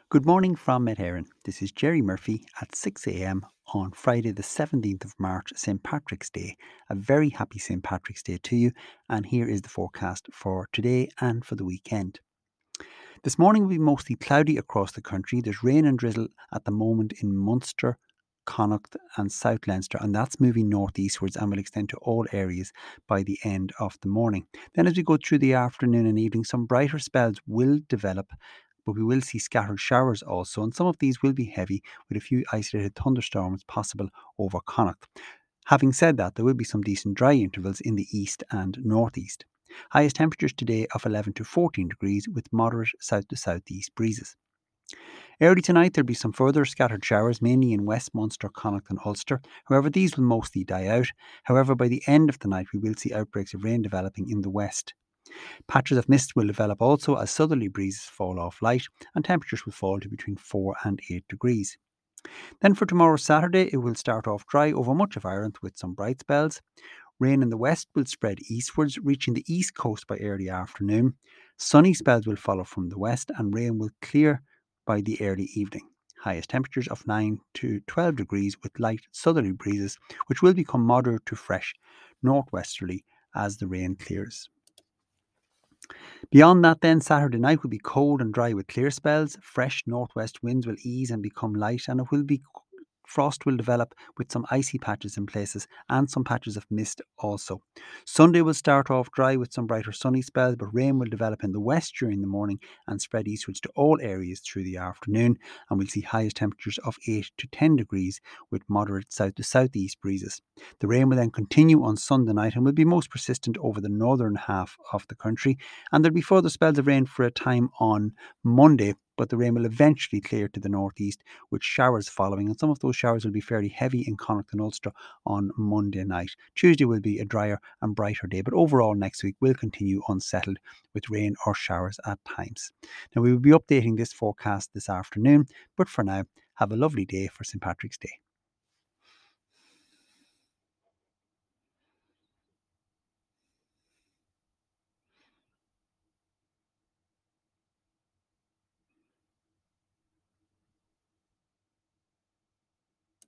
Good morning from Medheran. This is Jerry Murphy at 6 a.m. on Friday, the 17th of March, St. Patrick's Day. A very happy St. Patrick's Day to you. And here is the forecast for today and for the weekend. This morning will be mostly cloudy across the country. There's rain and drizzle at the moment in Munster, Connacht, and South Leinster, and that's moving northeastwards and will extend to all areas by the end of the morning. Then, as we go through the afternoon and evening, some brighter spells will develop, but we will see scattered showers also, and some of these will be heavy with a few isolated thunderstorms possible over Connacht. Having said that, there will be some decent dry intervals in the east and northeast. Highest temperatures today of 11 to 14 degrees with moderate south to southeast breezes. Early tonight there'll be some further scattered showers, mainly in West Munster, Connacht and Ulster. However, these will mostly die out. However, by the end of the night we will see outbreaks of rain developing in the west. Patches of mist will develop also as southerly breezes fall off light and temperatures will fall to between 4 and 8 degrees. Then for tomorrow Saturday, it will start off dry over much of Ireland with some bright spells. Rain in the west will spread eastwards, reaching the east coast by early afternoon. Sunny spells will follow from the west and rain will clear by the early evening. Highest temperatures of 9 to 12 degrees with light southerly breezes, which will become moderate to fresh northwesterly as the rain clears. Beyond that, then, Saturday night will be cold and dry with clear spells. Fresh northwest winds will ease and become light, and frost will develop with some icy patches in places and some patches of mist also. Sunday will start off dry with some brighter sunny spells, but rain will develop in the west during the morning and spread eastwards to all areas through the afternoon. And we'll see highest temperatures of 8 to 10 degrees with moderate south to southeast breezes. The rain will then continue on Sunday night and will be most persistent over the northern half of the country. And there'll be further spells of rain for a time on Monday, but the rain will eventually clear to the northeast with showers following, and some of those showers will be fairly heavy in Connacht and Ulster on Monday night. Tuesday will be a drier and brighter day, but overall next week will continue unsettled with rain or showers at times. Now we will be updating this forecast this afternoon, but for now, have a lovely day for St. Patrick's Day.